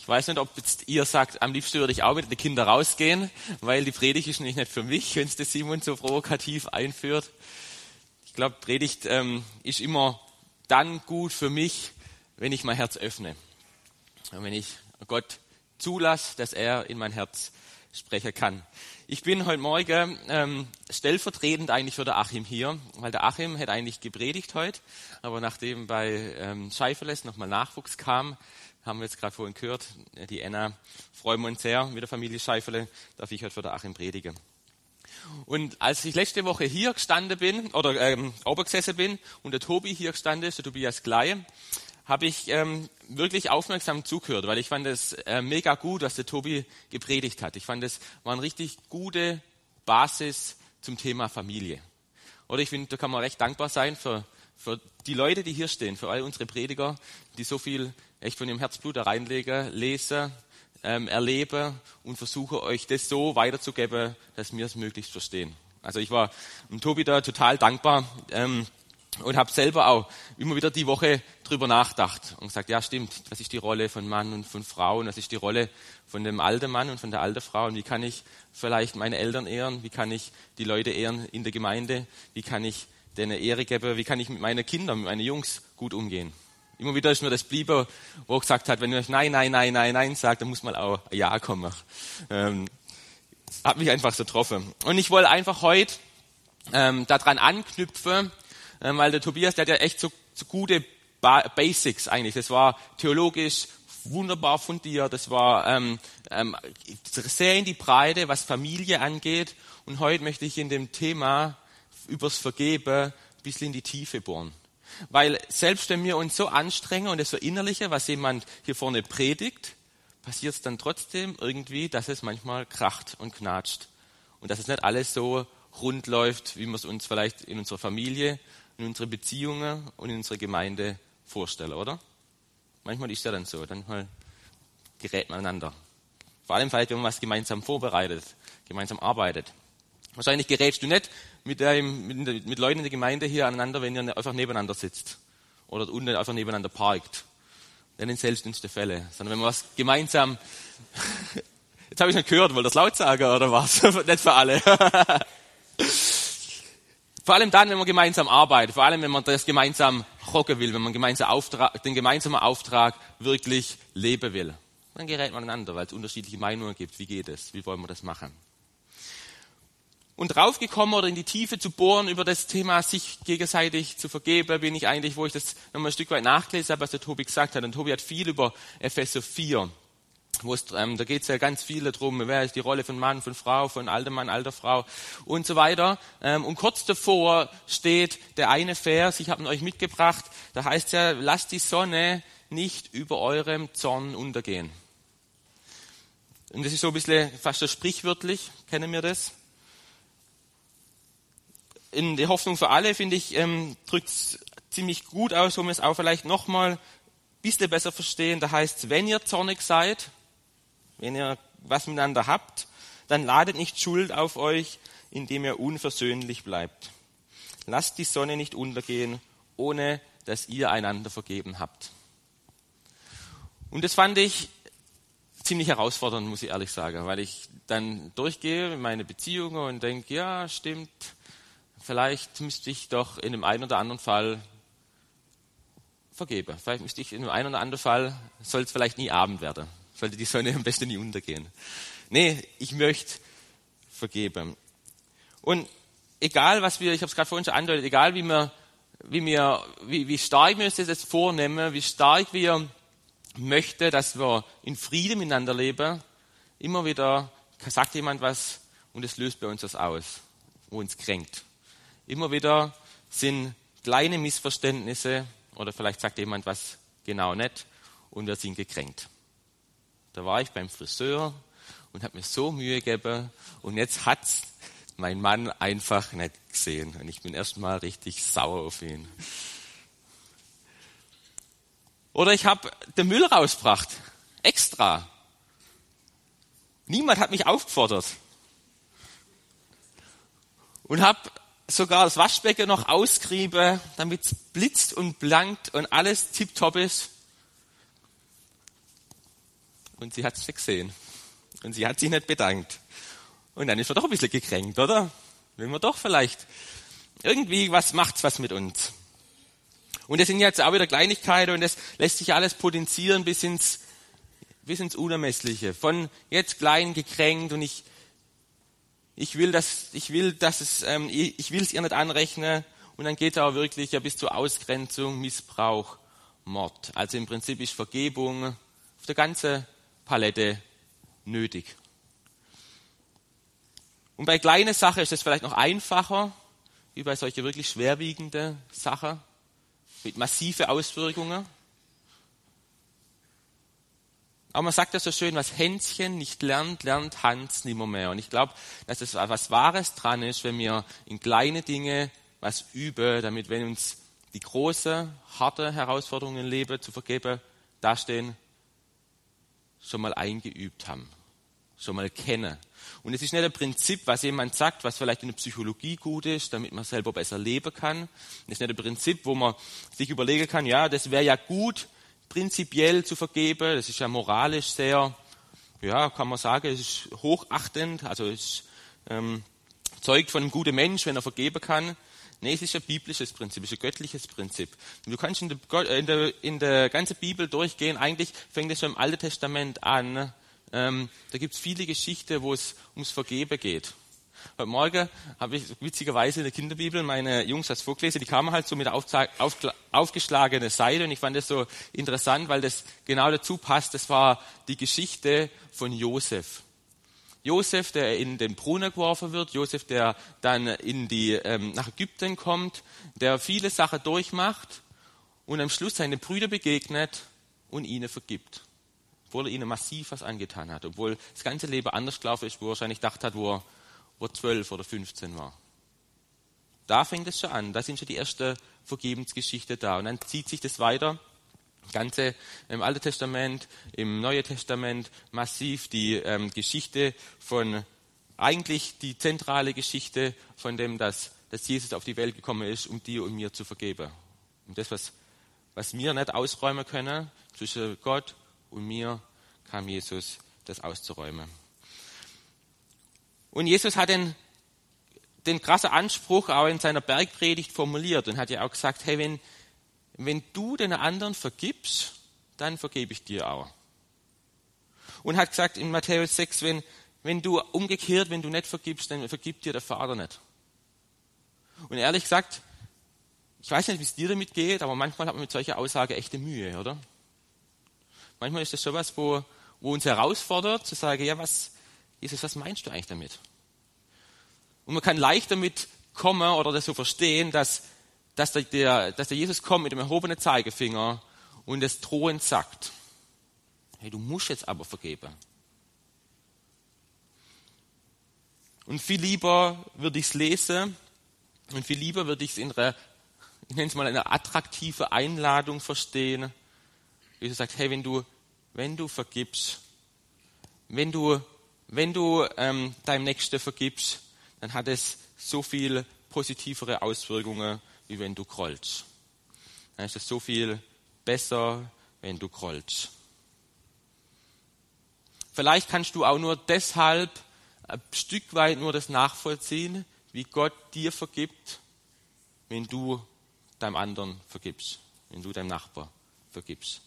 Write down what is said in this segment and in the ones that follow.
Ich weiß nicht, ob jetzt ihr sagt, am liebsten würde ich auch mit den Kindern rausgehen, weil die Predigt ist nicht für mich, wenn es der Simon so provokativ einführt. Ich glaube, Predigt ist immer dann gut für mich, wenn ich mein Herz öffne. Und wenn ich Gott zulasse, dass er in mein Herz sprechen kann. Ich bin heute Morgen stellvertretend eigentlich für den Achim hier, weil der Achim hätte eigentlich gepredigt heute, aber nachdem bei Scheifeles nochmal Nachwuchs kam, haben wir jetzt gerade vorhin gehört, die Anna, freuen wir uns sehr mit der Familie Scheifele, darf ich heute für den Achim predigen. Und als ich letzte Woche hier gestanden bin, oder oben gesessen bin und der Tobi hier gestanden ist, der Tobias Glei, habe ich wirklich aufmerksam zugehört, weil ich fand es mega gut, was der Tobi gepredigt hat. Ich fand, es war eine richtig gute Basis zum Thema Familie. Oder ich finde, da kann man recht dankbar sein für die Leute, die hier stehen, für all unsere Prediger, die so viel echt von ihrem Herzblut da reinlegen, lesen, erleben und versuchen, euch das so weiterzugeben, dass wir es möglichst verstehen. Also ich war dem Tobi da total dankbar und habe selber auch immer wieder die Woche drüber nachgedacht und gesagt, ja stimmt, was ist die Rolle von Mann und von Frau und was ist die Rolle von dem alten Mann und von der alten Frau und wie kann ich vielleicht meine Eltern ehren, wie kann ich die Leute ehren in der Gemeinde, wie kann ich denen Ehre geben, wie kann ich mit meinen Kindern, mit meinen Jungs gut umgehen. Immer wieder ist mir das geblieben, wo er gesagt hat, wenn ihr Nein sagt, dann muss mal auch Ja kommen. Hat mich einfach so getroffen. Und ich wollte einfach heute daran anknüpfen, weil der Tobias, der hat ja echt so gute Basics eigentlich. Das war theologisch wunderbar fundiert, das war sehr in die Breite, was Familie angeht. Und heute möchte ich in dem Thema übers Vergeben ein bisschen in die Tiefe bohren. Weil selbst wenn wir uns so anstrengen und es verinnerlichen, was jemand hier vorne predigt, passiert es dann trotzdem irgendwie, dass es manchmal kracht und knatscht. Und dass es nicht alles so rund läuft, wie wir es uns vielleicht in unserer Familie, in unseren Beziehungen und in unserer Gemeinde vorstellen, oder? Manchmal ist ja dann so, dann gerät man aneinander. Vor allem vielleicht, wenn man was gemeinsam vorbereitet, gemeinsam arbeitet. Wahrscheinlich gerätst du nicht mit Leuten in der Gemeinde hier aneinander, wenn ihr einfach nebeneinander sitzt oder unten einfach nebeneinander parkt. Dann in seltensten Fällen. Sondern wenn man was gemeinsam... Jetzt habe ich nicht gehört, wollt ihr das laut sagen oder was? Nicht für alle. Vor allem dann, wenn man gemeinsam arbeitet, vor allem wenn man das gemeinsam rocken will, wenn man den gemeinsamen Auftrag wirklich leben will. Dann gerät man aneinander, weil es unterschiedliche Meinungen gibt. Wie geht es? Wie wollen wir das machen? Und draufgekommen oder in die Tiefe zu bohren über das Thema, sich gegenseitig zu vergeben, bin ich eigentlich, wo ich das nochmal ein Stück weit nachgelesen habe, was der Tobi gesagt hat. Und Tobi hat viel über Epheser 4, da geht es ja ganz viel darum, wer ist die Rolle von Mann, von Frau, von alter Mann, alter Frau und so weiter. Und kurz davor steht der eine Vers, ich habe ihn euch mitgebracht, da heißt es ja, lasst die Sonne nicht über eurem Zorn untergehen. Und das ist so ein bisschen fast so sprichwörtlich, kennen wir das? In der Hoffnung für alle, finde ich, drückt es ziemlich gut aus, wo wir es auch vielleicht nochmal ein bisschen besser verstehen. Da heißt es, wenn ihr zornig seid, wenn ihr was miteinander habt, dann ladet nicht Schuld auf euch, indem ihr unversöhnlich bleibt. Lasst die Sonne nicht untergehen, ohne dass ihr einander vergeben habt. Und das fand ich ziemlich herausfordernd, muss ich ehrlich sagen, weil ich dann durchgehe in meine Beziehungen und denke, ja, stimmt, vielleicht müsste ich doch in dem einen oder anderen Fall vergeben. Vielleicht müsste ich in dem einen oder anderen Fall, soll es vielleicht nie Abend werden. Sollte die Sonne am besten nie untergehen. Nee, ich möchte vergeben. Und egal was wir, ich habe es gerade vorhin schon angedeutet, egal wie stark wir uns das jetzt vornehmen, wie stark wir möchten, dass wir in Frieden miteinander leben, immer wieder sagt jemand was und es löst bei uns was aus, wo uns kränkt. Immer wieder sind kleine Missverständnisse oder vielleicht sagt jemand was genau nicht und wir sind gekränkt. Da war ich beim Friseur und habe mir so Mühe gegeben und jetzt hat's mein Mann einfach nicht gesehen und ich bin erstmal richtig sauer auf ihn. Oder ich habe den Müll rausgebracht, extra. Niemand hat mich aufgefordert. Und habe sogar das Waschbecken noch ausgerieben, damit es blitzt und blankt und alles tipptopp ist. und sie hat es nicht gesehen. Und sie hat sich nicht bedankt. Und dann ist man doch ein bisschen gekränkt, oder? Will man doch vielleicht irgendwie, was macht's was mit uns? Und das sind jetzt auch wieder Kleinigkeiten und das lässt sich alles potenzieren bis ins Unermessliche. Von jetzt klein gekränkt und ich will es ihr nicht anrechnen und dann geht es auch wirklich ja bis zur Ausgrenzung, Missbrauch, Mord. Also im Prinzip ist Vergebung auf der ganzen Palette nötig. Und bei kleinen Sachen ist es vielleicht noch einfacher, wie bei solchen wirklich schwerwiegenden Sachen mit massiven Auswirkungen. Aber man sagt ja so schön, was Hänschen nicht lernt, lernt Hans nimmermehr. Und ich glaube, dass es was Wahres dran ist, wenn wir in kleine Dinge was üben, damit wenn uns die großen, harten Herausforderungen im Leben zu vergeben dastehen, schon mal eingeübt haben, schon mal kennen. Und es ist nicht ein Prinzip, was jemand sagt, was vielleicht in der Psychologie gut ist, damit man selber besser leben kann. Es ist nicht ein Prinzip, wo man sich überlegen kann, ja, das wäre ja gut, prinzipiell zu vergeben. Das ist ja moralisch sehr, ja, kann man sagen, es ist hochachtend, also es zeugt von einem guten Mensch, wenn er vergeben kann. Nee, es ist ein biblisches Prinzip, es ist ein göttliches Prinzip. Du kannst in der ganzen Bibel durchgehen, eigentlich fängt es schon im Alten Testament an. Da gibt es viele Geschichten, wo es ums Vergeben geht. Heute Morgen habe ich witzigerweise in der Kinderbibel meine Jungs das vorgelesen, die kamen halt so mit aufgeschlagener Seite und ich fand das so interessant, weil das genau dazu passt. Das war die Geschichte von Josef. Josef, der in den Brunnen geworfen wird, Josef, der dann nach Ägypten kommt, der viele Sachen durchmacht und am Schluss seinen Brüdern begegnet und ihnen vergibt. Obwohl er ihnen massiv was angetan hat, obwohl das ganze Leben anders gelaufen ist, wo er wahrscheinlich gedacht hat, wo er 12 oder 15 war. Da fängt es schon an, da sind schon die ersten Vergebensgeschichten da. Und dann zieht sich das weiter, das Ganze im Alten Testament, im Neuen Testament, massiv die Geschichte von, eigentlich die zentrale Geschichte von dem, dass Jesus auf die Welt gekommen ist, um dir und mir zu vergeben. Und das, was wir nicht ausräumen können, zwischen Gott und mir, kam Jesus, das auszuräumen. Und Jesus hat den krassen Anspruch auch in seiner Bergpredigt formuliert und hat ja auch gesagt, hey, wenn du den anderen vergibst, dann vergebe ich dir auch. Und hat gesagt in Matthäus 6, wenn du nicht vergibst, dann vergibt dir der Vater nicht. Und ehrlich gesagt, ich weiß nicht, wie es dir damit geht, aber manchmal hat man mit solcher Aussage echte Mühe, oder? Manchmal ist das schon was, wo uns herausfordert, zu sagen, ja, Jesus, was meinst du eigentlich damit? Und man kann leicht damit kommen oder das so verstehen, dass der Jesus kommt mit dem erhobenen Zeigefinger und es drohend sagt, hey, du musst jetzt aber vergeben. Und viel lieber würde ich es lesen und viel lieber würde ich es in einer attraktive Einladung verstehen. Jesus sagt, hey, wenn du vergibst, wenn du deinem Nächsten vergibst, dann hat es so viel positivere Auswirkungen, wie wenn du grollst. Dann ist es so viel besser, wenn du grollst. Vielleicht kannst du auch nur deshalb ein Stück weit nur das nachvollziehen, wie Gott dir vergibt, wenn du deinem anderen vergibst, wenn du deinem Nachbar vergibst.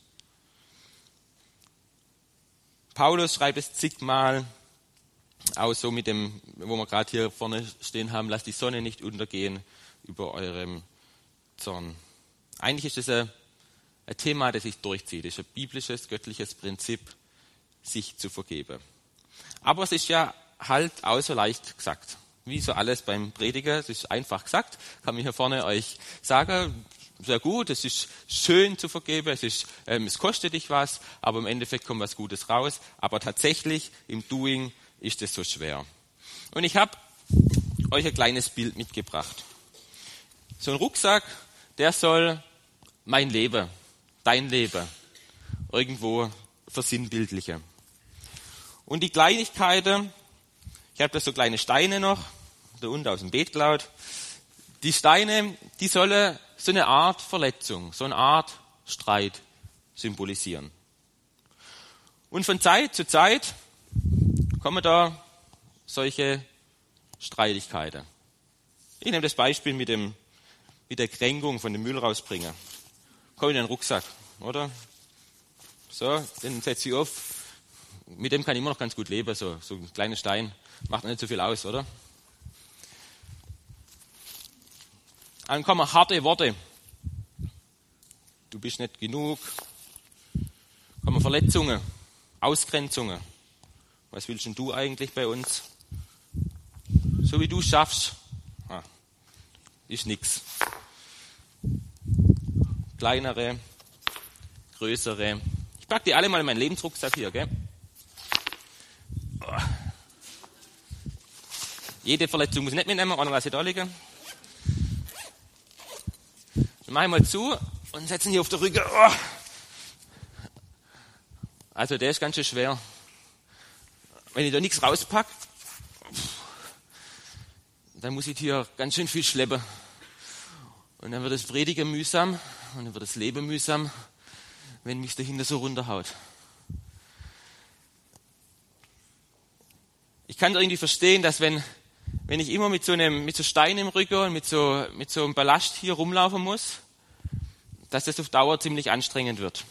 Paulus schreibt es zigmal, auch so mit dem, wo wir gerade hier vorne stehen haben, lasst die Sonne nicht untergehen über eurem Zorn. Eigentlich ist es ein Thema, das sich durchzieht. Es ist ein biblisches, göttliches Prinzip, sich zu vergeben. Aber es ist ja halt auch so leicht gesagt. Wie so alles beim Predigen, es ist einfach gesagt, kann ich hier vorne euch sagen, sehr gut, es ist schön zu vergeben, es kostet dich was, aber im Endeffekt kommt was Gutes raus. Aber tatsächlich im Doing ist es so schwer. Und ich habe euch ein kleines Bild mitgebracht. So ein Rucksack, der soll mein Leben, dein Leben irgendwo versinnbildlichen. Und die Kleinigkeiten, ich habe da so kleine Steine noch, da unten aus dem Beet geklaut. Die Steine, die sollen so eine Art Verletzung, so eine Art Streit symbolisieren. Und von Zeit zu Zeit kommen da solche Streitigkeiten. Ich nehme das Beispiel mit der Kränkung von dem Müll rausbringen. Komm in den Rucksack, oder? So, den setze ich auf. Mit dem kann ich immer noch ganz gut leben, so ein kleiner Stein. Macht nicht so viel aus, oder? Dann kommen harte Worte. Du bist nicht genug. Kommen Verletzungen, Ausgrenzungen. Was willst denn du eigentlich bei uns? So wie du schaffst, ist nichts. Kleinere, größere. Ich packe die alle mal in meinen Lebensrucksack hier, gell? Jede Verletzung muss ich nicht mitnehmen, oder lasse ich da liegen. Dann mache ich mal zu und setze ihn hier auf den Rücken. Also der ist ganz schön schwer. Wenn ich da nichts rauspacke, dann muss ich hier ganz schön viel schleppen. Und dann wird das Predigen mühsam und dann wird das Leben mühsam, wenn mich dahinter so runterhaut. Ich kann irgendwie verstehen, dass wenn ich immer mit so Stein im Rücken und mit so einem Ballast hier rumlaufen muss, dass das auf Dauer ziemlich anstrengend wird.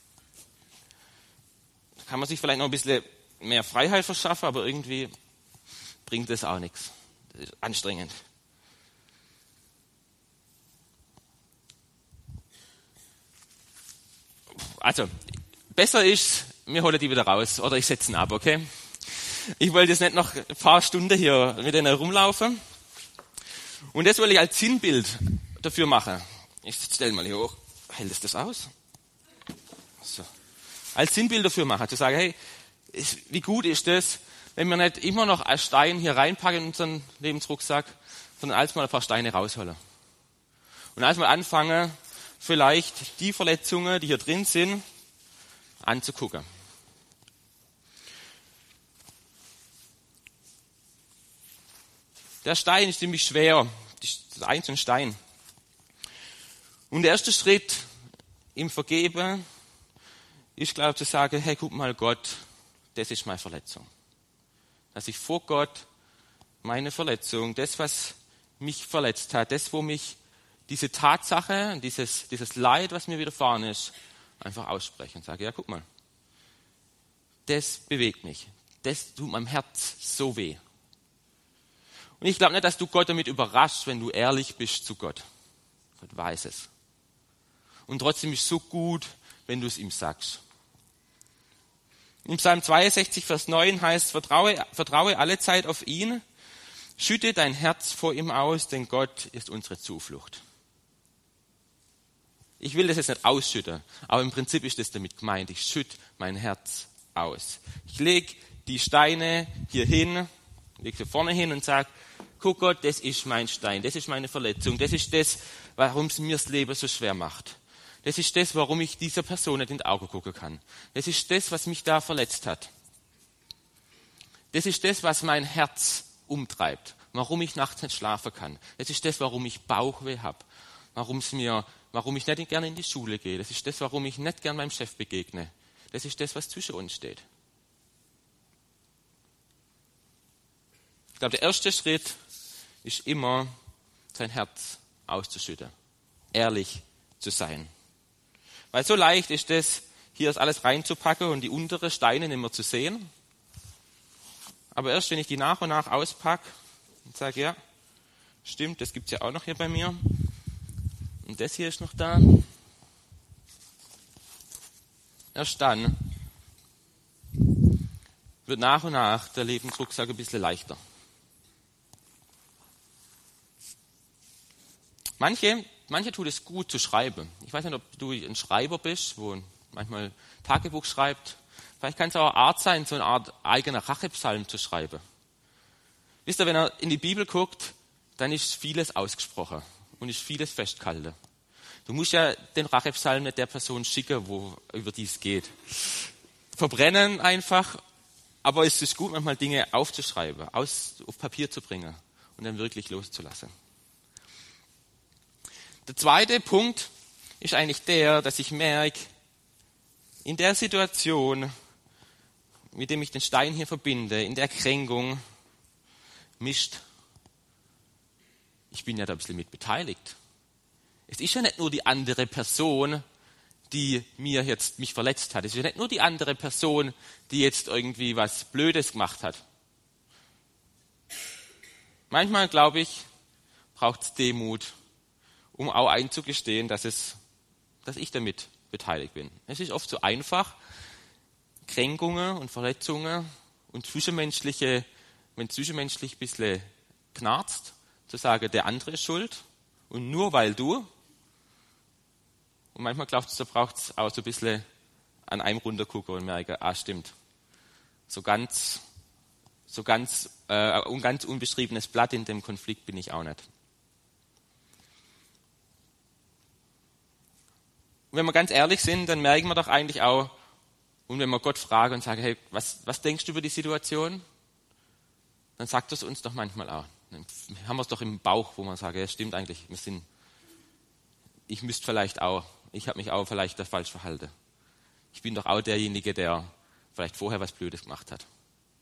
Da kann man sich vielleicht noch ein bisschen mehr Freiheit verschaffen, aber irgendwie bringt das auch nichts. Das ist anstrengend. Also, besser ist, wir holen die wieder raus oder ich setze ihn ab, okay? Ich wollte jetzt nicht noch ein paar Stunden hier mit denen rumlaufen. Und das will ich als Sinnbild dafür machen. Ich stelle mal hier hoch. Hält es das aus? So. Als Sinnbild dafür machen. Zu sagen, hey, wie gut ist das, wenn wir nicht immer noch einen Stein hier reinpacken in unseren Lebensrucksack, sondern als mal ein paar Steine rausholen. Und als mal anfangen, vielleicht die Verletzungen, die hier drin sind, anzugucken. Der Stein ist ziemlich schwer. Das ist ein Stein. Und der erste Schritt im Vergeben ist, glaube ich, zu sagen, hey, guck mal Gott, das ist meine Verletzung. Dass ich vor Gott meine Verletzung, das, was mich verletzt hat, das, wo mich diese Tatsache, dieses Leid, was mir widerfahren ist, einfach ausspreche und sage, ja, guck mal, das bewegt mich. Das tut meinem Herz so weh. Und ich glaube nicht, dass du Gott damit überraschst, wenn du ehrlich bist zu Gott. Gott weiß es. Und trotzdem ist es so gut, wenn du es ihm sagst. Im Psalm 62, Vers 9 heißt, vertraue alle Zeit auf ihn, schütte dein Herz vor ihm aus, denn Gott ist unsere Zuflucht. Ich will das jetzt nicht ausschütten, aber im Prinzip ist das damit gemeint. Ich schütte mein Herz aus. Ich lege die Steine hier hin, lege sie vorne hin und sage, guck Gott, das ist mein Stein, das ist meine Verletzung, das ist das, warum es mir das Leben so schwer macht. Das ist das, warum ich dieser Person nicht in die Augen gucken kann. Das ist das, was mich da verletzt hat. Das ist das, was mein Herz umtreibt, warum ich nachts nicht schlafen kann. Das ist das, warum ich Bauchweh habe, warum ich nicht gerne in die Schule gehe. Das ist das, warum ich nicht gerne meinem Chef begegne. Das ist das, was zwischen uns steht. Ich glaube, der erste Schritt ist immer, sein Herz auszuschütten, ehrlich zu sein. Weil so leicht ist es, hier das alles reinzupacken und die unteren Steine nicht mehr zu sehen. Aber erst wenn ich die nach und nach auspacke und sage, ja, stimmt, das gibt es ja auch noch hier bei mir. Und das hier ist noch da. Erst dann wird nach und nach der Lebensrucksack ein bisschen leichter. Manche tut es gut zu schreiben. Ich weiß nicht, ob du ein Schreiber bist, wo manchmal Tagebuch schreibt. Vielleicht kann es auch eine Art sein, so eine Art eigener Rachepsalm zu schreiben. Wisst ihr, wenn ihr in die Bibel guckt, dann ist vieles ausgesprochen und ist vieles festgehalten. Du musst ja den Rachepsalm nicht der Person schicken, über die es geht. Verbrennen einfach, aber es ist gut, manchmal Dinge aufzuschreiben, auf Papier zu bringen und dann wirklich loszulassen. Der zweite Punkt ist eigentlich der, dass ich merke, in der Situation mit dem ich den Stein hier verbinde, in der Kränkung mischt, ich bin ja da ein bisschen mit beteiligt. Es ist ja nicht nur die andere Person, die mich verletzt hat. Es ist ja nicht nur die andere Person, die jetzt irgendwie was Blödes gemacht hat. Manchmal, glaube ich, braucht es Demut, um auch einzugestehen, dass ich damit beteiligt bin. Es ist oft so einfach, Kränkungen und Verletzungen und wenn zwischenmenschlich ein bisschen knarzt, zu sagen, der andere ist schuld und nur weil du. Und manchmal glaubt es, da braucht es auch so ein bisschen an einem runtergucken und merken, stimmt. So ganz unbeschriebenes Blatt in dem Konflikt bin ich auch nicht. Und wenn wir ganz ehrlich sind, dann merken wir doch eigentlich auch, und wenn wir Gott fragen und sagen, hey, was denkst du über die Situation? Dann sagt es uns doch manchmal auch. Dann haben wir es doch im Bauch, wo man sagt, ja, stimmt eigentlich, ich habe mich auch vielleicht da falsch verhalten. Ich bin doch auch derjenige, der vielleicht vorher was Blödes gemacht hat.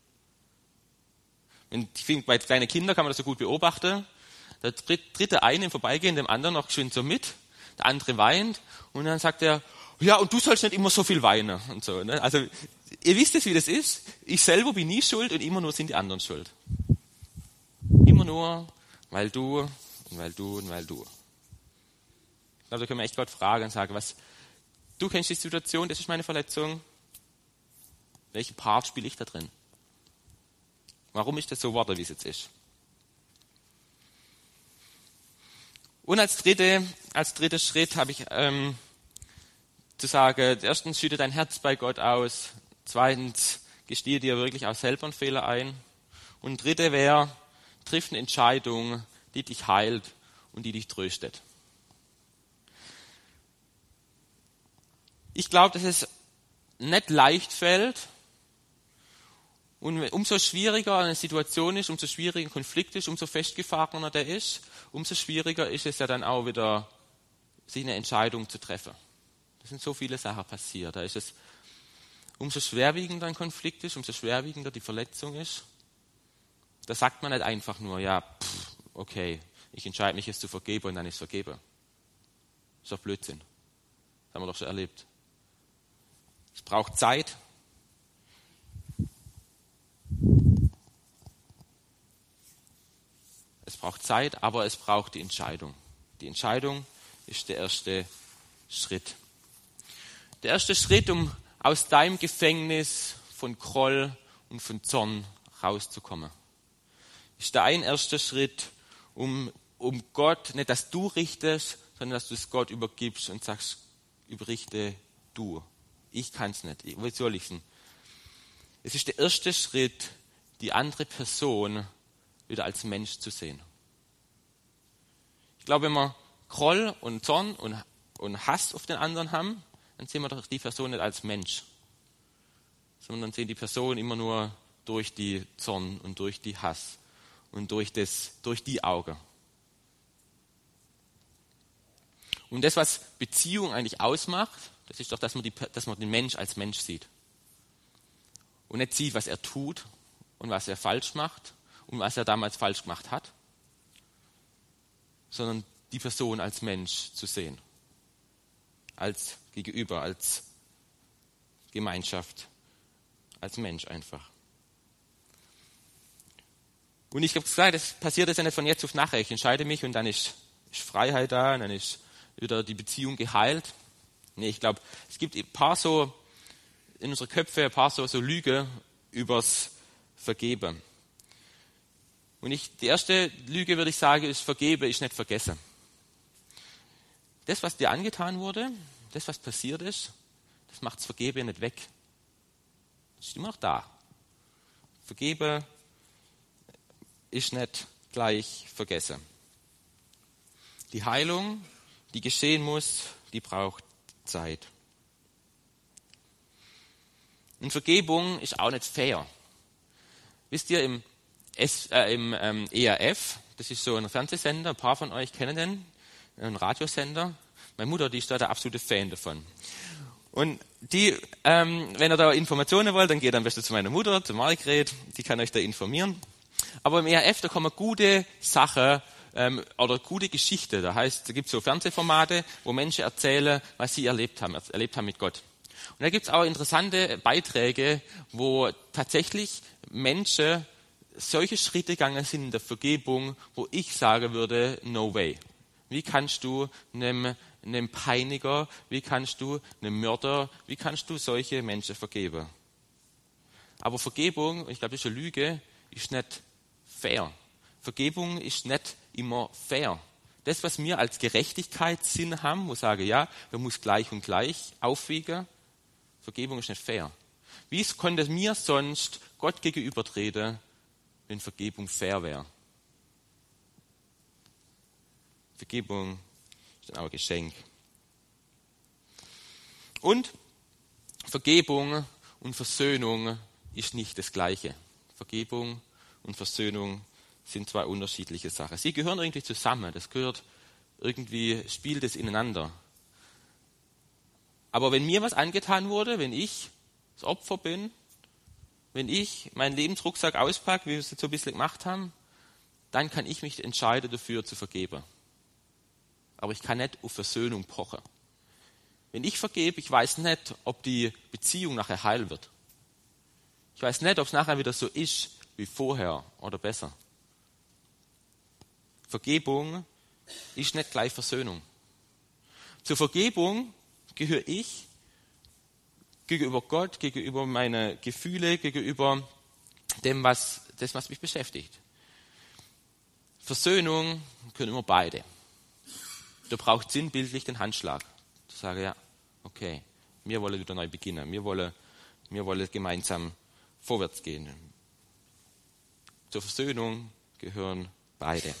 Ich finde, bei kleinen Kindern kann man das so gut beobachten. Da tritt der eine im Vorbeigehen dem anderen noch schön so mit, der andere weint und dann sagt er, ja, und du sollst nicht immer so viel weinen und so. Ne? Also ihr wisst es, wie das ist. Ich selber bin nie schuld und immer nur sind die anderen schuld. Immer nur, weil du und weil du und weil du. Ich glaube, da können wir echt Gott fragen und sagen, du kennst die Situation, das ist meine Verletzung. Welchen Part spiele ich da drin? Warum ist das so geworden, wie es jetzt ist? Und als dritter Schritt habe ich zu sagen, erstens schütte dein Herz bei Gott aus, zweitens gestehe dir wirklich auch selber einen Fehler ein und dritte wäre, triff eine Entscheidung, die dich heilt und die dich tröstet. Ich glaube, dass es nicht leicht fällt und umso schwieriger eine Situation ist, umso schwieriger ein Konflikt ist, umso festgefahrener der ist, umso schwieriger ist es ja dann auch wieder, sich eine Entscheidung zu treffen. Da sind so viele Sachen passiert. Da ist es, umso schwerwiegender ein Konflikt ist, umso schwerwiegender die Verletzung ist. Da sagt man nicht einfach nur, ja, okay, ich entscheide mich jetzt zu vergeben und dann ist es vergeben. Das ist doch Blödsinn. Das haben wir doch schon erlebt. Es braucht Zeit. Es braucht Zeit, aber es braucht die Entscheidung. Die Entscheidung ist der erste Schritt. Der erste Schritt, um aus deinem Gefängnis von Groll und von Zorn rauszukommen, ist der ein erster Schritt, um Gott, nicht dass du richtest, sondern dass du es Gott übergibst und sagst, überrichte du. Ich kann es nicht. Wie soll ich es? Es ist der erste Schritt, die andere Person wieder als Mensch zu sehen. Ich glaube, wenn wir Groll und Zorn und Hass auf den anderen haben, dann sehen wir doch die Person nicht als Mensch, sondern dann sehen die Person immer nur durch die Zorn und durch die Hass und durch die Augen. Und das, was Beziehung eigentlich ausmacht, das ist doch, dass man den Mensch als Mensch sieht. Und nicht sieht, was er tut und was er falsch macht und was er damals falsch gemacht hat, sondern die Person als Mensch zu sehen. Als Gegenüber, als Gemeinschaft, als Mensch einfach. Und ich habe gesagt, das passiert jetzt ja nicht von jetzt auf nachher. Ich entscheide mich und dann ist Freiheit da und dann ist wieder die Beziehung geheilt. Nee, ich glaube, es gibt in unsere Köpfe ein paar so Lügen übers Vergeben. Und die erste Lüge, würde ich sagen, ist, vergebe ist nicht vergessen. Das, was dir angetan wurde, das, was passiert ist, das macht das Vergeben nicht weg. Das ist immer noch da. Vergeben ist nicht gleich vergessen. Die Heilung, die geschehen muss, die braucht Zeit. Und Vergebung ist auch nicht fair. Wisst ihr, im ERF, das ist so ein Fernsehsender, ein paar von euch kennen den, ein Radiosender. Meine Mutter, die ist da der absolute Fan davon. Und wenn ihr da Informationen wollt, dann geht am besten zu meiner Mutter, zu Margret, die kann euch da informieren. Aber im ERF, da kommen gute Sachen oder gute Geschichte. Da gibt es so Fernsehformate, wo Menschen erzählen, was sie erlebt haben mit Gott. Und da gibt es auch interessante Beiträge, wo tatsächlich Menschen solche Schritte gegangen sind in der Vergebung, wo ich sagen würde, no way. Wie kannst du einem Peiniger, wie kannst du einem Mörder, wie kannst du solche Menschen vergeben? Aber Vergebung, ich glaube, das ist eine Lüge, ist nicht fair. Vergebung ist nicht immer fair. Das, was wir als Gerechtigkeitssinn haben, wo sagen, ja, man muss gleich und gleich aufwiegen, Vergebung ist nicht fair. Wie konnte mir sonst Gott gegenübertreten, wenn Vergebung fair wäre? Vergebung ist dann auch ein Geschenk. Und Vergebung und Versöhnung ist nicht das Gleiche. Vergebung und Versöhnung sind zwei unterschiedliche Sachen. Sie gehören irgendwie zusammen. Das gehört irgendwie, spielt es ineinander. Aber wenn mir was angetan wurde, wenn ich das Opfer bin, wenn ich meinen Lebensrucksack auspacke, wie wir es jetzt so ein bisschen gemacht haben, dann kann ich mich entscheiden, dafür zu vergeben. Aber ich kann nicht auf Versöhnung pochen. Wenn ich vergebe, ich weiß nicht, ob die Beziehung nachher heil wird. Ich weiß nicht, ob es nachher wieder so ist wie vorher oder besser. Vergebung ist nicht gleich Versöhnung. Zur Vergebung gehöre ich gegenüber Gott, gegenüber meine Gefühle, gegenüber dem, was mich beschäftigt. Versöhnung können immer beide. Da braucht sinnbildlich den Handschlag. Zu sagen, ja, okay, wir wollen wieder neu beginnen. Wir wollen gemeinsam vorwärts gehen. Zur Versöhnung gehören beide.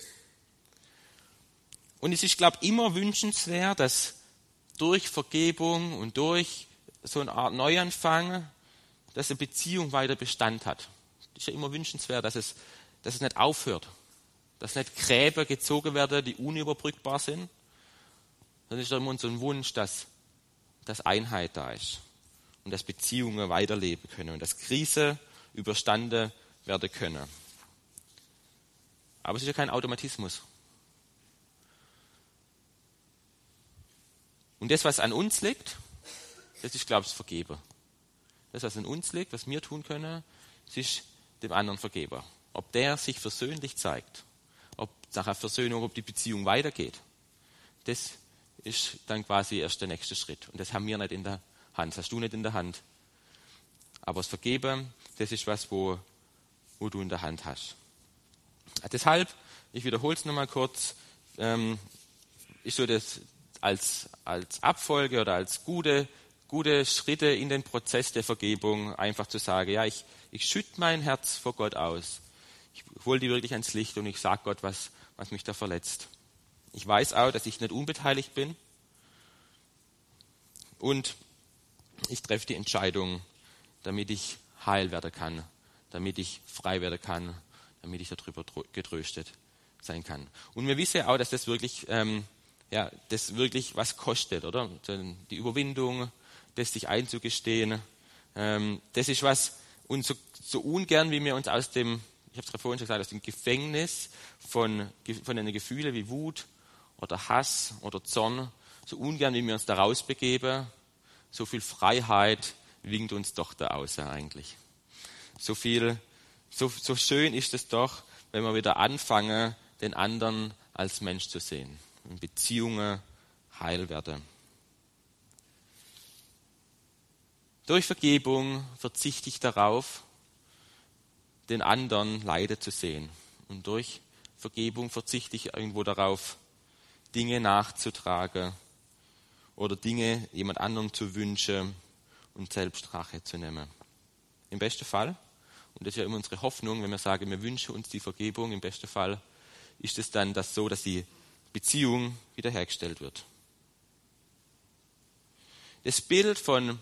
Und es ist, glaube ich, immer wünschenswert, dass durch Vergebung und durch so eine Art Neuanfang, dass eine Beziehung weiter Bestand hat. Es ist ja immer wünschenswert, dass es nicht aufhört. Dass nicht Gräben gezogen werden, die unüberbrückbar sind. Dann ist da immer so ein Wunsch, dass Einheit da ist. Und dass Beziehungen weiterleben können. Und dass Krisen überstanden werden können. Aber es ist ja kein Automatismus. Und das, was an uns liegt, das ist, glaube ich, das Vergeben. Das, was an uns liegt, was wir tun können, das ist dem anderen vergeben. Ob der sich versöhnlich zeigt, ob nach einer Versöhnung, ob die Beziehung weitergeht, das ist dann quasi erst der nächste Schritt. Und das haben wir nicht in der Hand, das hast du nicht in der Hand. Aber das Vergeben, das ist was, wo du in der Hand hast. Deshalb, ich wiederhole es nochmal kurz, ist so das als Abfolge oder als gute Schritte in den Prozess der Vergebung einfach zu sagen, ja, ich schütte mein Herz vor Gott aus. Ich hole die wirklich ans Licht und ich sage Gott, was mich da verletzt. Ich weiß auch, dass ich nicht unbeteiligt bin. Und ich treffe die Entscheidung, damit ich heil werden kann, damit ich frei werden kann, damit ich darüber getröstet sein kann. Und wir wissen ja auch, dass das wirklich was kostet, oder? Die Überwindung, das sich einzugestehen, das ist was, und so ungern, wie wir uns aus dem, ich habe es gerade vorhin schon gesagt, aus dem Gefängnis von den Gefühlen wie Wut oder Hass oder Zorn, so ungern, wie wir uns da rausbegeben, so viel Freiheit winkt uns doch da außer eigentlich. So schön ist es doch, wenn wir wieder anfangen, den anderen als Mensch zu sehen. Und Beziehungen heil werden. Durch Vergebung verzichte ich darauf, den anderen leiden zu sehen. Und durch Vergebung verzichte ich irgendwo darauf, Dinge nachzutragen oder Dinge jemand anderem zu wünschen und selbst Rache zu nehmen. Im besten Fall, und das ist ja immer unsere Hoffnung, wenn wir sagen, wir wünschen uns die Vergebung, im besten Fall ist es dann so, dass die Beziehung wiederhergestellt wird. Das Bild von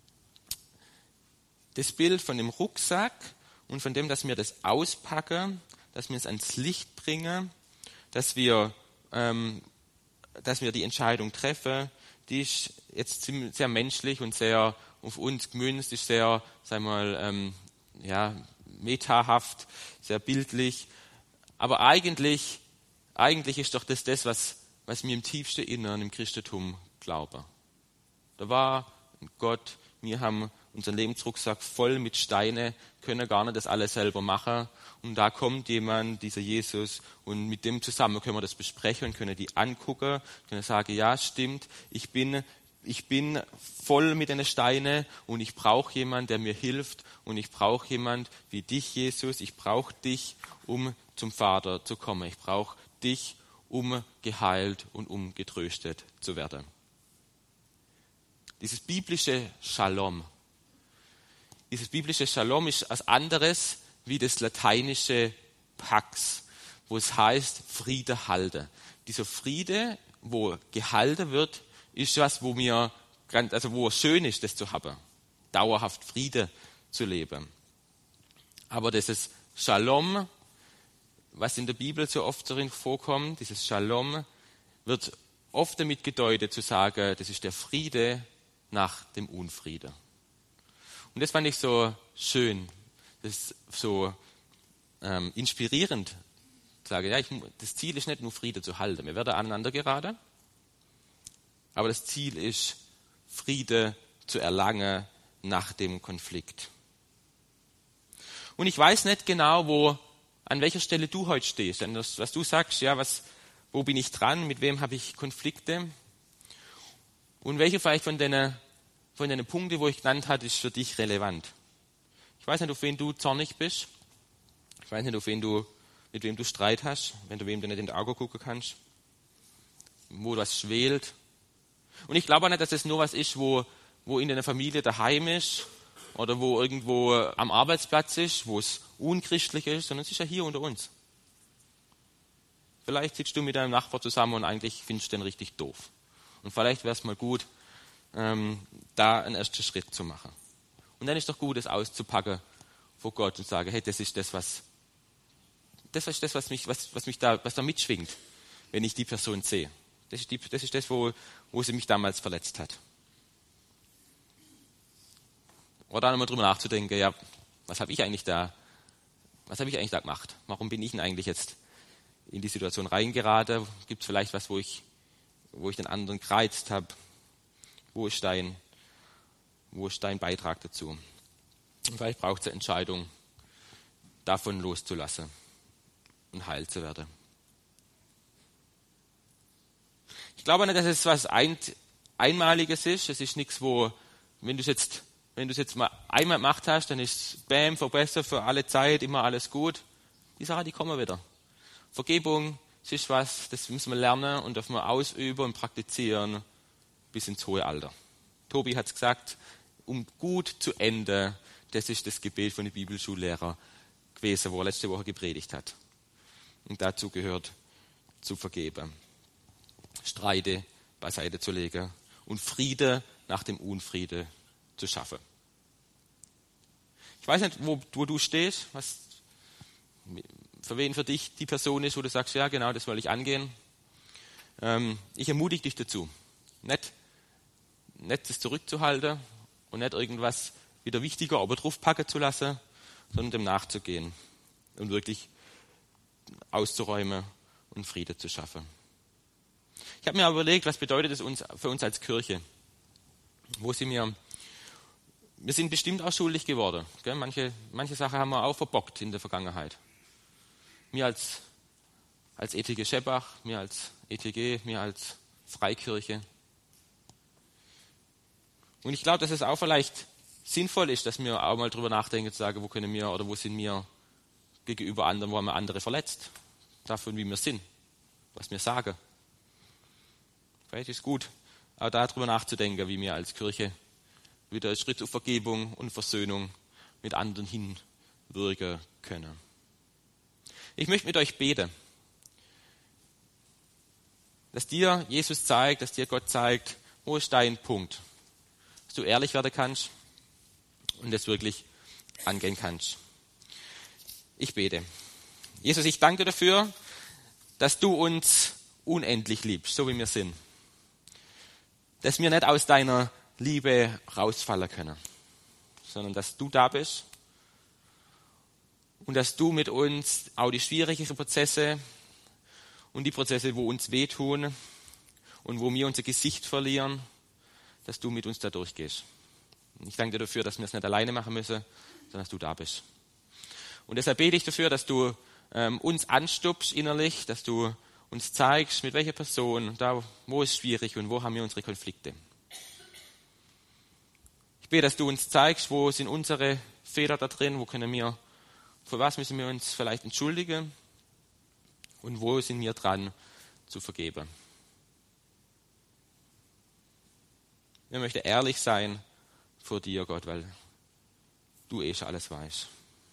dem Rucksack und von dem, dass wir das auspacken, dass wir es ans Licht bringen, dass wir die Entscheidung treffen, die ist jetzt sehr menschlich und sehr auf uns gemünzt, ist sehr, sagen wir mal, metahaft, sehr bildlich. Aber eigentlich ist doch das, was mir im tiefsten Innern im Christentum glaube. Da war ein Gott, wir haben unseren Lebensrucksack voll mit Steine, können gar nicht das alles selber machen. Und da kommt jemand, dieser Jesus, und mit dem zusammen können wir das besprechen und können die angucken, können sagen, ja, stimmt, ich bin voll mit den Steinen und ich brauche jemanden, der mir hilft und ich brauche jemanden wie dich, Jesus. Ich brauche dich, um zum Vater zu kommen. Ich brauche dich, um geheilt und um getröstet zu werden. Dieses biblische Shalom ist was anderes wie das lateinische Pax, wo es heißt Friede halte. Dieser Friede, wo gehalten wird, ist was, wo es schön ist, das zu haben, dauerhaft Friede zu leben. Aber dieses Shalom, was in der Bibel so oft darin vorkommt, dieses Shalom, wird oft damit gedeutet zu sagen, das ist der Friede nach dem Unfriede. Und das fand ich so schön, das ist so inspirierend, zu sagen, ja, das Ziel ist nicht nur Friede zu halten, wir werden aneinander geraten, aber das Ziel ist, Friede zu erlangen nach dem Konflikt. Und ich weiß nicht genau, an welcher Stelle du heute stehst. Denn das, was du sagst, ja, wo bin ich dran, mit wem habe ich Konflikte? Und welche vielleicht von den Punkten, wo ich genannt habe, ist für dich relevant. Ich weiß nicht, auf wen du zornig bist. Ich weiß nicht, mit wem du Streit hast, wenn du wem nicht in die Augen gucken kannst. Wo was schwelt. Und ich glaube auch nicht, dass es nur was ist, wo in einer Familie daheim ist oder wo irgendwo am Arbeitsplatz ist, wo es unchristlich ist, sondern es ist ja hier unter uns. Vielleicht sitzt du mit deinem Nachbar zusammen und eigentlich findest du den richtig doof. Und vielleicht wäre es mal gut, da einen ersten Schritt zu machen. Und dann ist doch gut, es auszupacken vor Gott und zu sagen, hey, das ist das, was da mitschwingt, wenn ich die Person sehe. Das ist das, wo sie mich damals verletzt hat. Oder dann mal drüber nachzudenken, ja, was habe ich eigentlich da gemacht? Warum bin ich denn eigentlich jetzt in die Situation reingeraten? Gibt es vielleicht was, wo ich den anderen gereizt habe? Wo ist dein Beitrag dazu? Und vielleicht braucht es eine Entscheidung, davon loszulassen und heil zu werden. Ich glaube nicht, dass es was Einmaliges ist. Es ist nichts, wenn du es jetzt mal einmal gemacht hast, dann ist es verbessert für alle Zeit, immer alles gut. Die Sachen, die kommen wieder. Vergebung, das ist was, das müssen wir lernen und dürfen wir ausüben und praktizieren bis ins hohe Alter. Tobi hat es gesagt, um gut zu enden, das ist das Gebet von dem Bibelschullehrer gewesen, wo er letzte Woche gepredigt hat. Und dazu gehört, zu vergeben. Streite beiseite zu legen und Friede nach dem Unfriede zu schaffen. Ich weiß nicht, wo du stehst, was für dich die Person ist, wo du sagst, ja genau, das will ich angehen. Ich ermutige dich dazu, nicht das zurückzuhalten und nicht irgendwas wieder wichtiger aber draufpacken zu lassen, sondern dem nachzugehen und wirklich auszuräumen und Friede zu schaffen. Ich habe mir überlegt, was bedeutet es für uns als Kirche? Wir sind bestimmt auch schuldig geworden. Gell? Manche Sachen haben wir auch verbockt in der Vergangenheit. Mir als ETG Scheppach, mir als ETG, mir als Freikirche. Und ich glaube, dass es auch vielleicht sinnvoll ist, dass wir auch mal drüber nachdenken, zu sagen, wo sind wir gegenüber anderen, wo haben wir andere verletzt? Davon, wie wir sind, was wir sagen. Vielleicht ist es gut, auch darüber nachzudenken, wie wir als Kirche wieder einen Schritt auf Vergebung und Versöhnung mit anderen hinwirken können. Ich möchte mit euch beten, dass dir Jesus zeigt, dass dir Gott zeigt, wo ist dein Punkt, dass du ehrlich werden kannst und das wirklich angehen kannst. Ich bete. Jesus, ich danke dafür, dass du uns unendlich liebst, so wie wir sind. dass wir nicht aus deiner Liebe rausfallen können, sondern dass du da bist und dass du mit uns auch die schwierigeren Prozesse und die Prozesse, wo uns wehtun und wo wir unser Gesicht verlieren, dass du mit uns da durchgehst. Ich danke dir dafür, dass wir es nicht alleine machen müssen, sondern dass du da bist. Und deshalb bete ich dafür, dass du uns anstupst innerlich, dass du uns zeigst, mit welcher Person, da wo ist schwierig und wo haben wir unsere Konflikte. Ich bete, dass du uns zeigst, wo sind unsere Fehler da drin, wo können wir, für was müssen wir uns vielleicht entschuldigen und wo sind wir dran zu vergeben. Wir möchten ehrlich sein vor dir, Gott, weil du schon alles weißt.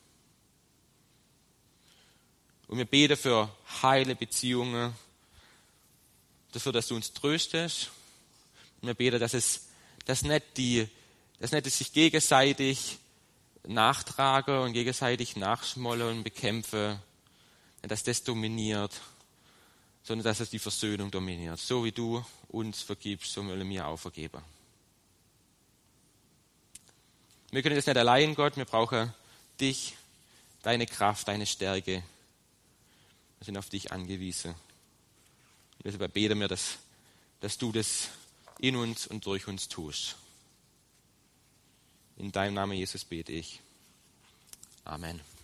Und wir beten für heile Beziehungen, dafür, dass du uns tröstest. Und wir beten, dass nicht sich gegenseitig nachtragen und gegenseitig nachschmollen und bekämpfen, dass das dominiert, sondern dass es die Versöhnung dominiert. So wie du uns vergibst, so wollen wir auch vergeben. Wir können das nicht allein, Gott, wir brauchen dich, deine Kraft, deine Stärke. Wir sind auf dich angewiesen. Und deshalb beten wir, dass du das in uns und durch uns tust. In deinem Namen, Jesus, bete ich. Amen.